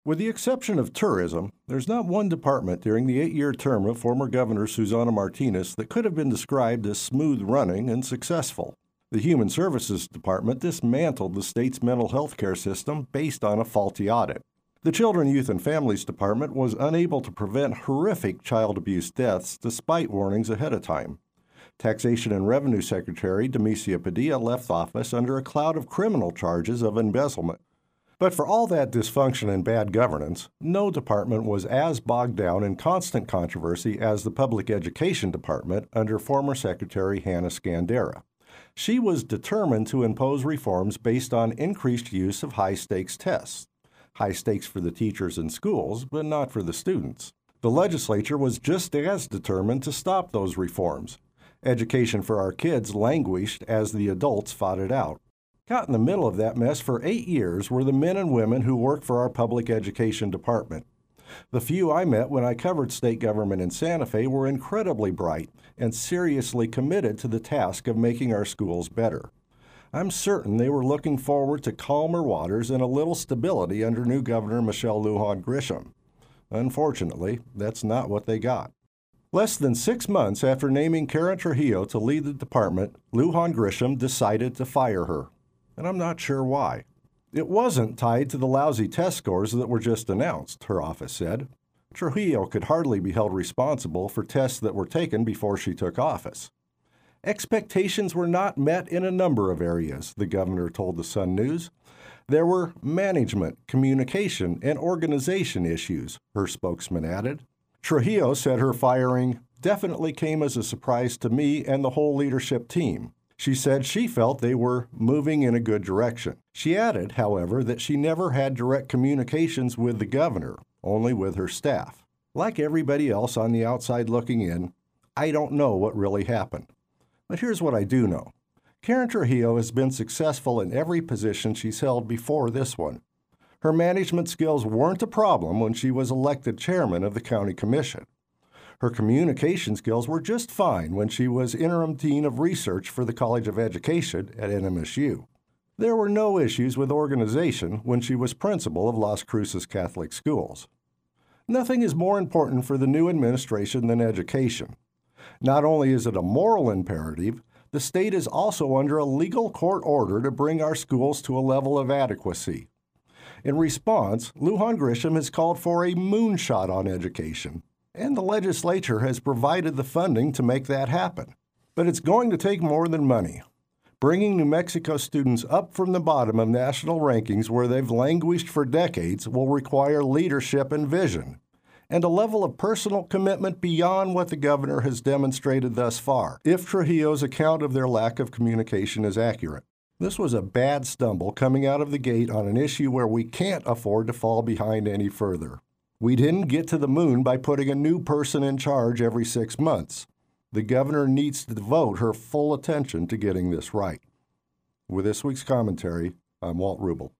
With the exception of tourism, there's not one department during the 8-year term of former Governor Susana Martinez that could have been described as smooth running and successful. The Human Services Department dismantled the state's mental health care system based on a faulty audit. The Children, Youth, and Families Department was unable to prevent horrific child abuse deaths despite warnings ahead of time. Taxation and Revenue Secretary Demetria Padilla left office under a cloud of criminal charges of embezzlement. But for all that dysfunction and bad governance, no department was as bogged down in constant controversy as the Public Education Department under former Secretary Hannah Skandera. She was determined to impose reforms based on increased use of high-stakes tests. High stakes for the teachers and schools, but not for the students. The legislature was just as determined to stop those reforms. Education for our kids languished as the adults fought it out. Caught in the middle of that mess for 8 years were the men and women who work for our public education department. The few I met when I covered state government in Santa Fe were incredibly bright and seriously committed to the task of making our schools better. I'm certain they were looking forward to calmer waters and a little stability under new Governor Michelle Lujan Grisham. Unfortunately, that's not what they got. Less than 6 months after naming Karen Trujillo to lead the department, Lujan Grisham decided to fire her. And I'm not sure why. It wasn't tied to the lousy test scores that were just announced, her office said. Trujillo could hardly be held responsible for tests that were taken before she took office. Expectations were not met in a number of areas, the governor told the Sun News. There were management, communication, and organization issues, her spokesman added. Trujillo said her firing definitely came as a surprise to me and the whole leadership team. She said she felt they were moving in a good direction. She added, however, that she never had direct communications with the governor, only with her staff. Like everybody else on the outside looking in, I don't know what really happened. But here's what I do know. Karen Trujillo has been successful in every position she's held before this one. Her management skills weren't a problem when she was elected chairman of the county commission. Her communication skills were just fine when she was interim dean of research for the College of Education at NMSU. There were no issues with organization when she was principal of Las Cruces Catholic Schools. Nothing is more important for the new administration than education. Not only is it a moral imperative, the state is also under a legal court order to bring our schools to a level of adequacy. In response, Lujan Grisham has called for a moonshot on education, and the legislature has provided the funding to make that happen. But it's going to take more than money. Bringing New Mexico students up from the bottom of national rankings where they've languished for decades will require leadership and vision, and a level of personal commitment beyond what the governor has demonstrated thus far, if Trujillo's account of their lack of communication is accurate. This was a bad stumble coming out of the gate on an issue where we can't afford to fall behind any further. We didn't get to the moon by putting a new person in charge every 6 months. The governor needs to devote her full attention to getting this right. With this week's commentary, I'm Walt Rubel.